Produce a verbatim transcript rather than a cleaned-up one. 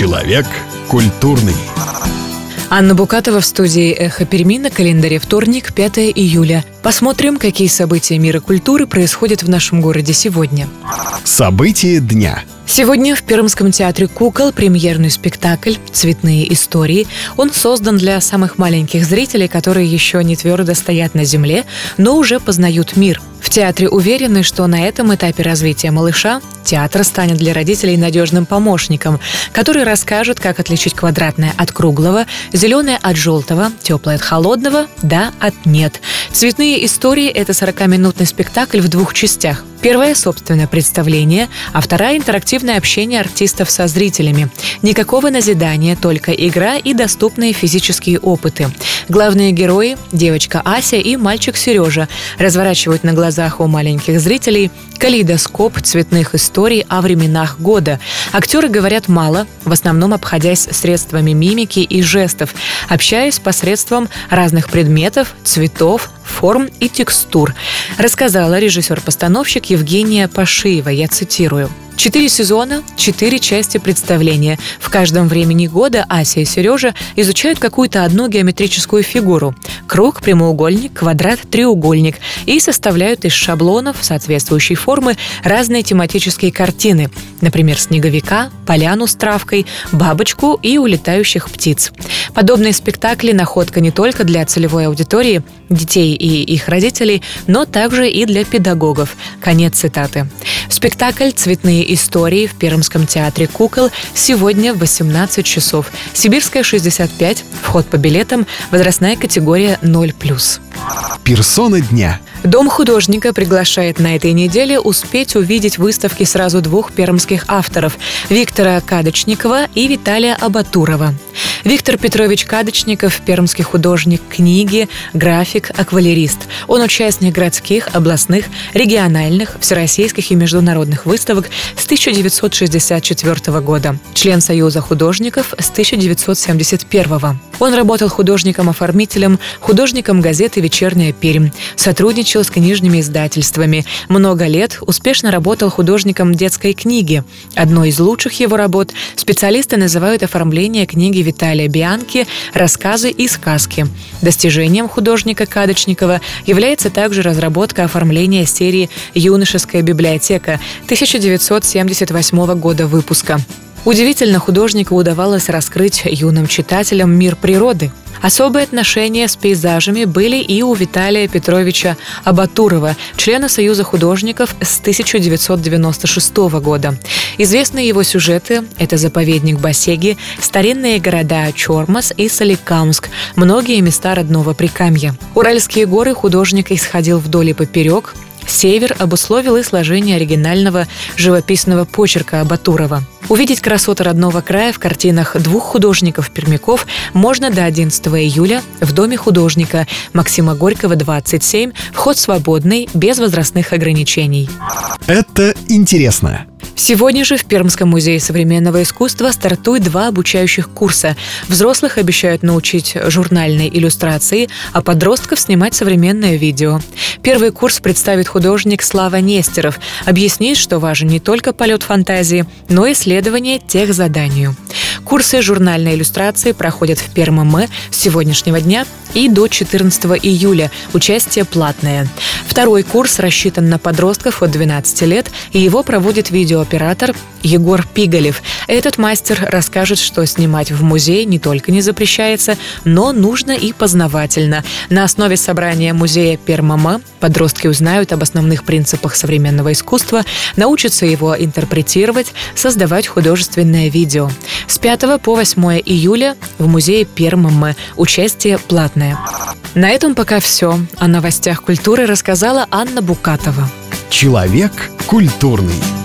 Человек культурный. Анна Букатова в студии «Эхо Перми», на календаре вторник, пятое июля. Посмотрим, какие события мира культуры происходят в нашем городе сегодня. События дня. Сегодня в Пермском театре кукол премьерный спектакль «Цветные истории». Он создан для самых маленьких зрителей, которые еще не твердо стоят на земле, но уже познают мир. В театре уверены, что на этом этапе развития малыша театр станет для родителей надежным помощником, который расскажет, как отличить квадратное от круглого, зеленое от желтого, теплое от холодного, да от нет. «Цветные истории» — это сорокаминутный спектакль в двух частях. Первая — собственное представление, а вторая — интерактивное общение артистов со зрителями. Никакого назидания, только игра и доступные физические опыты. Главные герои — девочка Ася и мальчик Сережа — разворачивают на глазах у маленьких зрителей калейдоскоп цветных историй о временах года. Актеры говорят мало, в основном обходясь средствами мимики и жестов, общаясь посредством разных предметов, цветов, форм и текстур, рассказала режиссер-постановщик Евгения Пашиева, я цитирую. Четыре сезона, четыре части представления. В каждом времени года Ася и Сережа изучают какую-то одну геометрическую фигуру – круг, прямоугольник, квадрат, треугольник – и составляют из шаблонов соответствующей формы разные тематические картины, например, снеговика, поляну с травкой, бабочку и улетающих птиц. Подобные спектакли – находка не только для целевой аудитории, детей и их родителей, но также и для педагогов. Конец цитаты. Спектакль «Цветные истории» в Пермском театре кукол сегодня в восемнадцать часов. Сибирская, шестьдесят пять. Вход по билетам. Возрастная категория ноль плюс. Персона дня. Дом художника приглашает на этой неделе успеть увидеть выставки сразу двух пермских авторов – Виктора Кадочникова и Виталия Абатурова. Виктор Петрович Кадочников – пермский художник книги, график, акварелист. Он участник городских, областных, региональных, всероссийских и международных выставок с тысяча девятьсот шестьдесят четвёртого года, член Союза художников с тысяча девятьсот семьдесят первого. Он работал художником-оформителем, художником газеты «Вечерняя Пермь», сотрудничал с книжными издательствами. Много лет успешно работал художником детской книги. Одной из лучших его работ специалисты называют оформление книги Виталия Бианки «Рассказы и сказки». Достижением художника Кадочникова является также разработка оформления серии «Юношеская библиотека» тысяча девятьсот семьдесят восьмого года выпуска. Удивительно художнику удавалось раскрыть юным читателям мир природы. Особые отношения с пейзажами были и у Виталия Петровича Абатурова, члена Союза художников с тысяча девятьсот девяносто шестого года. Известные его сюжеты – это заповедник Басеги, старинные города Чормас и Соликамск, многие места родного Прикамья. Уральские горы художник исходил вдоль и поперек. Север обусловил и сложение оригинального живописного почерка Абатурова. Увидеть красоты родного края в картинах двух художников-пермяков можно до одиннадцатого июля в Доме художника Максима Горького, двадцать семь. Вход свободный, без возрастных ограничений. Это интересно. Сегодня же в Пермском музее современного искусства стартуют два обучающих курса. Взрослых обещают научить журнальной иллюстрации, а подростков снимать современное видео. Первый курс представит художник Слава Нестеров. Объяснит, что важен не только полет фантазии, но и следование техзаданию. Курсы журнальной иллюстрации проходят в Перм-ММ с сегодняшнего дня и до четырнадцатого июля. Участие платное. Второй курс рассчитан на подростков от двенадцати лет, и его проводит видеооператор Егор Пигалев. Этот мастер расскажет, что снимать в музее не только не запрещается, но нужно и познавательно. На основе собрания музея Перм-ММ подростки узнают об основных принципах современного искусства, научатся его интерпретировать, создавать художественное видео. С пятого по восьмое июля в музее Перм-ММ. Участие платное. На этом пока все. О новостях культуры рассказала Анна Букатова. Человек культурный.